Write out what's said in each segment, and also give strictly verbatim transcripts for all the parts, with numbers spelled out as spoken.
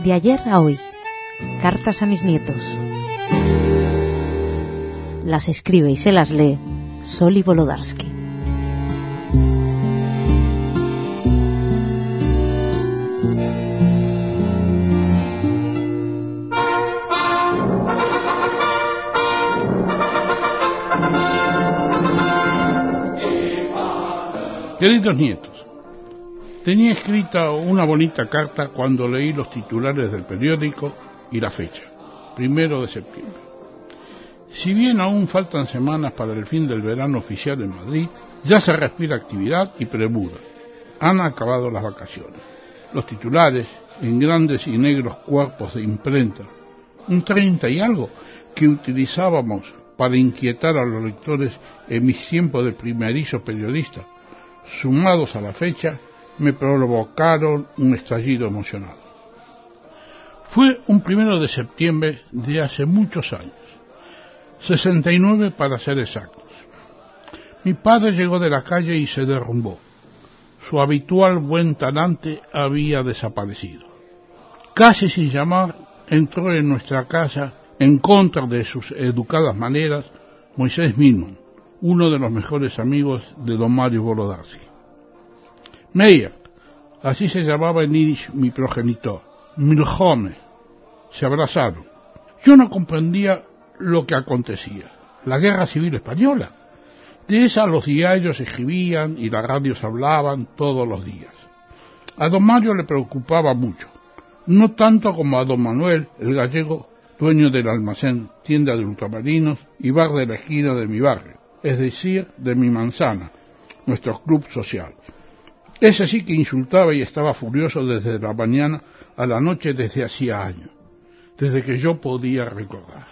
De ayer a hoy, cartas a mis nietos. Las escribe y se las lee Soli Volodarsky. Queridos nietos, tenía escrita una bonita carta cuando leí los titulares del periódico y la fecha, primero de septiembre. Si bien aún faltan semanas para el fin del verano oficial en Madrid, ya se respira actividad y premura. Han acabado las vacaciones. Los titulares, en grandes y negros cuerpos de imprenta, un treinta y algo que utilizábamos para inquietar a los lectores en mis tiempos de primerizo periodista, sumados a la fecha, me provocaron un estallido emocional. Fue un primero de septiembre de hace muchos años, sesenta y nueve para ser exactos. Mi padre llegó de la calle y se derrumbó. Su habitual buen talante había desaparecido. Casi sin llamar, entró en nuestra casa, en contra de sus educadas maneras, Moisés Milman, uno de los mejores amigos de don Mario Volodarsky. Meir, así se llamaba en yiddish mi progenitor, Milhome, se abrazaron. Yo no comprendía lo que acontecía, la guerra civil española. De esa los diarios escribían y las radios hablaban todos los días. A don Mario le preocupaba mucho, no tanto como a don Manuel, el gallego, dueño del almacén, tienda de ultramarinos y bar de la esquina de mi barrio, es decir, de mi manzana, nuestro club social. Ese sí que insultaba y estaba furioso desde la mañana a la noche desde hacía años, desde que yo podía recordar.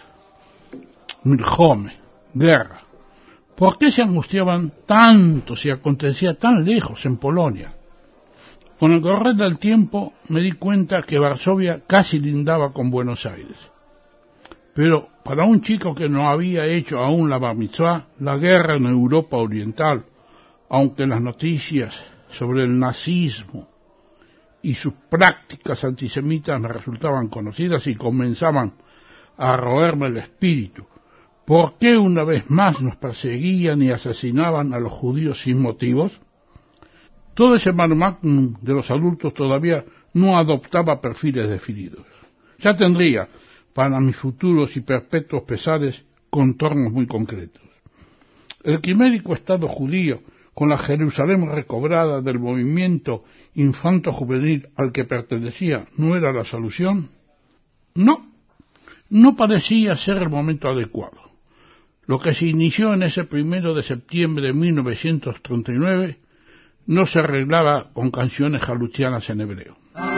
Milhome, guerra. ¿Por qué se angustiaban tanto si acontecía tan lejos en Polonia? Con el correr del tiempo me di cuenta que Varsovia casi lindaba con Buenos Aires. Pero para un chico que no había hecho aún la bar mitzvah, la guerra en Europa Oriental, aunque las noticias sobre el nazismo y sus prácticas antisemitas me resultaban conocidas y comenzaban a roerme el espíritu, ¿por qué una vez más nos perseguían y asesinaban a los judíos sin motivos? Todo ese mare magnum de los adultos todavía no adoptaba perfiles definidos. Ya tendría, para mis futuros y perpetuos pesares, contornos muy concretos. El quimérico Estado judío, con la Jerusalén recobrada del movimiento infanto-juvenil al que pertenecía, ¿no era la solución? No, no parecía ser el momento adecuado. Lo que se inició en ese primero de septiembre de mil novecientos treinta y nueve no se arreglaba con canciones jaluchianas en hebreo.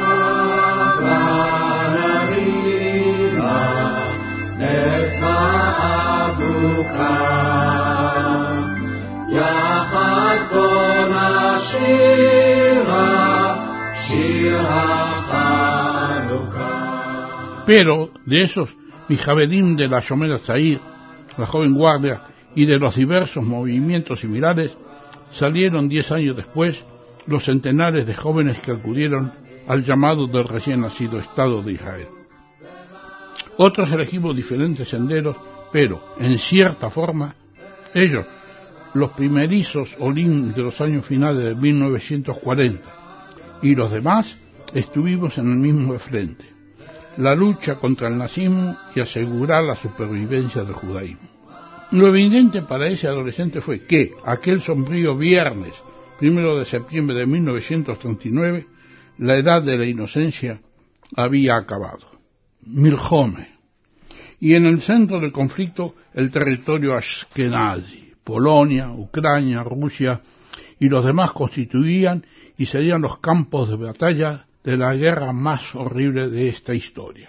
Pero de esos Mijavelim de la Shomer Atzair, la joven guardia, y de los diversos movimientos similares, salieron diez años después los centenares de jóvenes que acudieron al llamado del recién nacido Estado de Israel. Otros elegimos diferentes senderos, pero, en cierta forma, ellos, los primerizos Olim de los años finales de mil novecientos cuarenta, y los demás, estuvimos en el mismo frente, la lucha contra el nazismo y asegurar la supervivencia del judaísmo. Lo evidente para ese adolescente fue que aquel sombrío viernes, primero de septiembre de mil novecientos treinta y nueve, la edad de la inocencia había acabado. Milhome. Y en el centro del conflicto, el territorio ashkenazi, Polonia, Ucrania, Rusia y los demás constituían y serían los campos de batalla de la guerra más horrible de esta historia.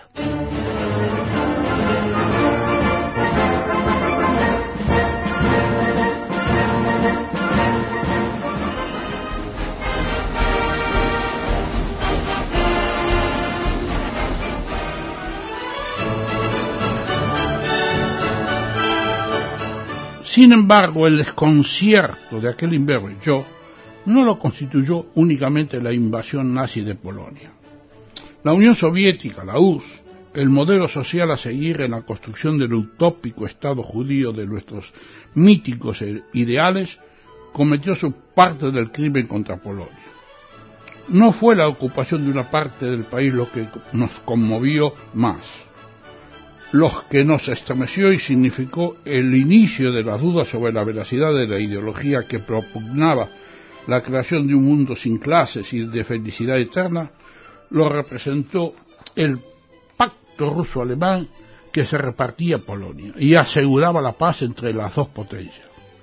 Sin embargo, el desconcierto de aquel invierno yo no lo constituyó únicamente la invasión nazi de Polonia. La Unión Soviética, la U R S S, el modelo social a seguir en la construcción del utópico Estado judío de nuestros míticos ideales, cometió su parte del crimen contra Polonia. No fue la ocupación de una parte del país lo que nos conmovió más, lo que nos estremeció y significó el inicio de las dudas sobre la veracidad de la ideología que propugnaba la creación de un mundo sin clases y de felicidad eterna, lo representó el pacto ruso-alemán que se repartía Polonia y aseguraba la paz entre las dos potencias.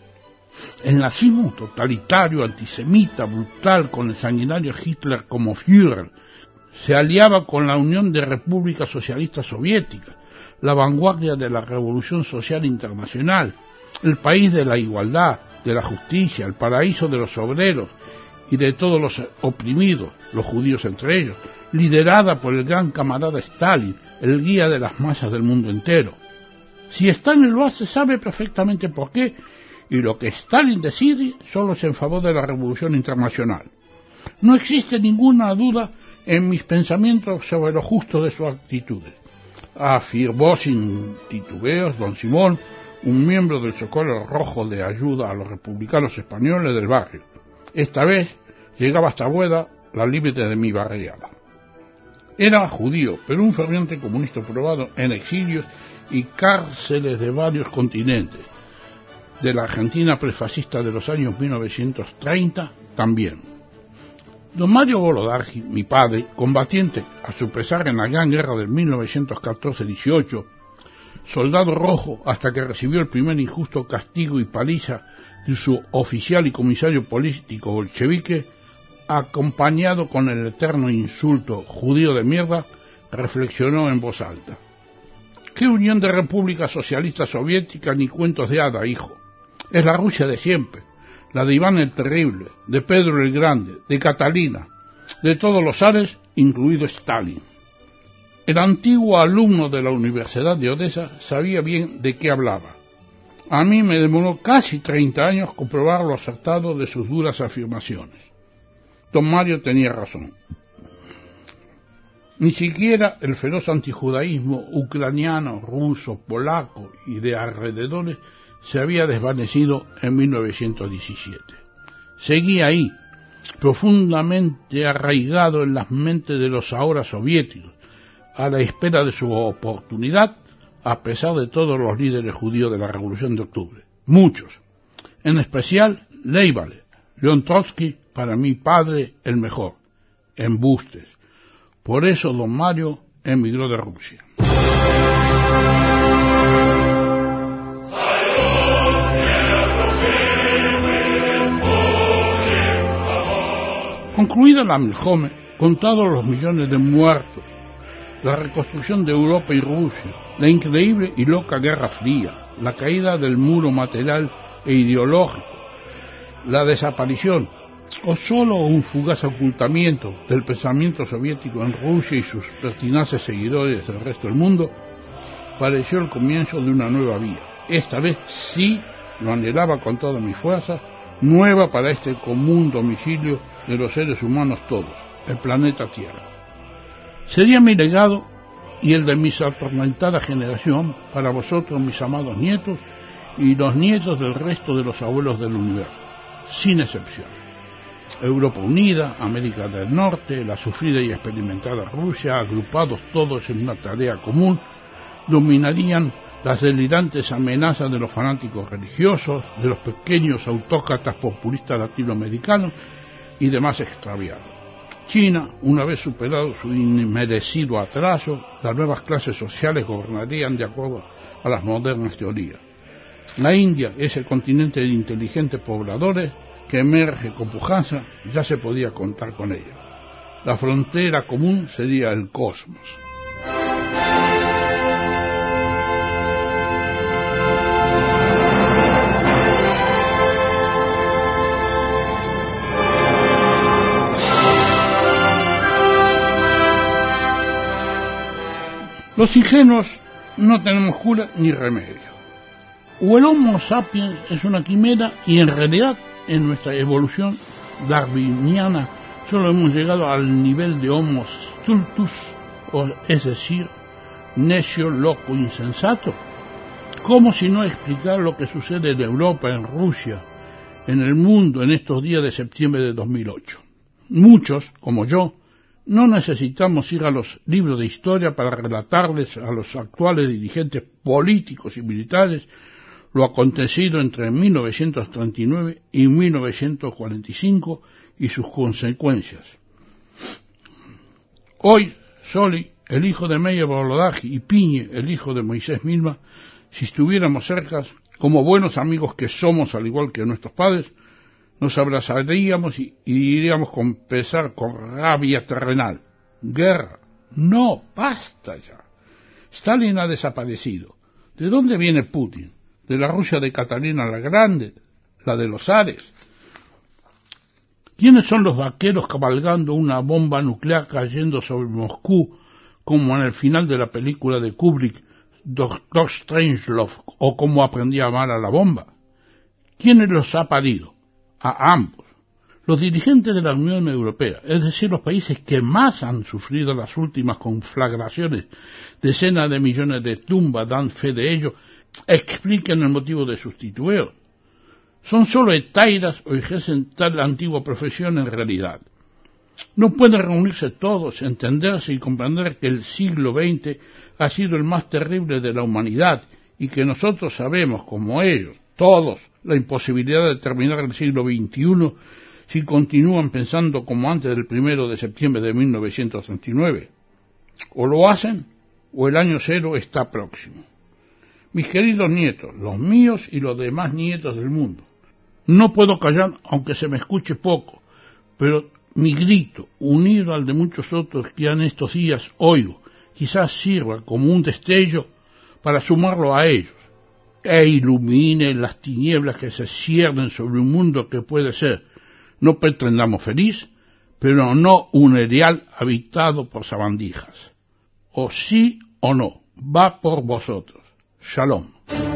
El nazismo totalitario, antisemita, brutal, con el sanguinario Hitler como Führer, se aliaba con la Unión de Repúblicas Socialistas Soviéticas, la vanguardia de la Revolución Social Internacional, el país de la igualdad, de la justicia, el paraíso de los obreros y de todos los oprimidos, los judíos entre ellos, liderada por el gran camarada Stalin, el guía de las masas del mundo entero. Si Stalin lo hace, sabe perfectamente por qué, y lo que Stalin decide solo es en favor de la revolución internacional. No existe ninguna duda en mis pensamientos sobre lo justo de sus actitudes, afirmó sin titubeos don Simón, un miembro del Socorro Rojo de ayuda a los republicanos españoles del barrio. Esta vez llegaba hasta Bueda, la límite de mi barriada. Era judío, pero un ferviente comunista probado en exilios y cárceles de varios continentes. De la Argentina prefascista de los años mil novecientos treinta, también. Don Mario Volodarski, mi padre, combatiente a su pesar en la Gran Guerra del mil novecientos catorce dieciocho, soldado rojo hasta que recibió el primer injusto castigo y paliza de su oficial y comisario político bolchevique, acompañado con el eterno insulto judío de mierda, reflexionó en voz alta. ¿Qué unión de repúblicas socialistas soviéticas ni cuentos de hada, hijo? Es la Rusia de siempre, la de Iván el Terrible, de Pedro el Grande, de Catalina, de todos los zares, incluido Stalin. El antiguo alumno de la Universidad de Odessa sabía bien de qué hablaba. A mí me demoró casi treinta años comprobar lo acertado de sus duras afirmaciones. Don Mario tenía razón. Ni siquiera el feroz antijudaísmo ucraniano, ruso, polaco y de alrededores se había desvanecido en mil novecientos diecisiete. Seguía ahí, profundamente arraigado en las mentes de los ahora soviéticos, a la espera de su oportunidad, a pesar de todos los líderes judíos de la Revolución de Octubre. Muchos, en especial Leibale, León Trotsky, para mi padre el mejor, embustes. Por eso don Mario emigró de Rusia. Concluida la Milhome, contados los millones de muertos, la reconstrucción de Europa y Rusia, la increíble y loca Guerra Fría, la caída del muro material e ideológico, la desaparición o solo un fugaz ocultamiento del pensamiento soviético en Rusia y sus pertinaces seguidores del resto del mundo, pareció el comienzo de una nueva vía. Esta vez sí lo anhelaba con toda mi fuerza, nueva para este común domicilio de los seres humanos todos, el planeta Tierra. Sería mi legado y el de mi atormentada generación para vosotros, mis amados nietos, y los nietos del resto de los abuelos del universo, sin excepción. Europa unida, América del Norte, la sufrida y experimentada Rusia, agrupados todos en una tarea común, dominarían las delirantes amenazas de los fanáticos religiosos, de los pequeños autócratas populistas latinoamericanos y demás extraviados. China, una vez superado su inmerecido atraso, las nuevas clases sociales gobernarían de acuerdo a las modernas teorías. La India, ese continente de inteligentes pobladores que emerge con pujanza, ya se podía contar con ella. La frontera común sería el cosmos. Los ingenuos no tenemos cura ni remedio. O el Homo sapiens es una quimera y en realidad en nuestra evolución darwiniana solo hemos llegado al nivel de Homo stultus, o es decir, necio, loco, insensato. ¿Cómo si no explicar lo que sucede en Europa, en Rusia, en el mundo en estos días de septiembre de dos mil ocho? Muchos, como yo, no necesitamos ir a los libros de historia para relatarles a los actuales dirigentes políticos y militares lo acontecido entre mil novecientos treinta y nueve y mil novecientos cuarenta y cinco y sus consecuencias. Hoy, Soli, el hijo de Meyer Bolodaji, y Piñe, el hijo de Moisés Milma, si estuviéramos cerca, como buenos amigos que somos, al igual que nuestros padres, nos abrazaríamos y, y diríamos con pesar, con rabia terrenal: guerra, no, basta ya. Stalin ha desaparecido. ¿De dónde viene Putin? ¿De la Rusia de Catalina la Grande? ¿La de los zares? ¿Quiénes son los vaqueros cabalgando una bomba nuclear cayendo sobre Moscú, como en el final de la película de Kubrick, Doctor Strangelove, o Cómo aprendí a amar a la bomba? ¿Quiénes los ha parido? A ambos. Los dirigentes de la Unión Europea, es decir, los países que más han sufrido las últimas conflagraciones, decenas de millones de tumbas dan fe de ello, explican el motivo de sus titubeos. Son solo etairas o ejercen tal antigua profesión en realidad. No pueden reunirse todos, entenderse y comprender que el siglo veinte ha sido el más terrible de la humanidad y que nosotros sabemos, como ellos, todos, la imposibilidad de terminar el siglo veintiuno si continúan pensando como antes del primero de septiembre de mil novecientos treinta y nueve. O lo hacen, o el año cero está próximo. Mis queridos nietos, los míos y los demás nietos del mundo, no puedo callar aunque se me escuche poco, pero mi grito, unido al de muchos otros que en estos días oigo, quizás sirva como un destello para sumarlo a ellos, e ilumine las tinieblas que se ciernen sobre un mundo que puede ser, no pretendamos feliz, pero no un erial habitado por sabandijas. O sí o no, va por vosotros. Shalom.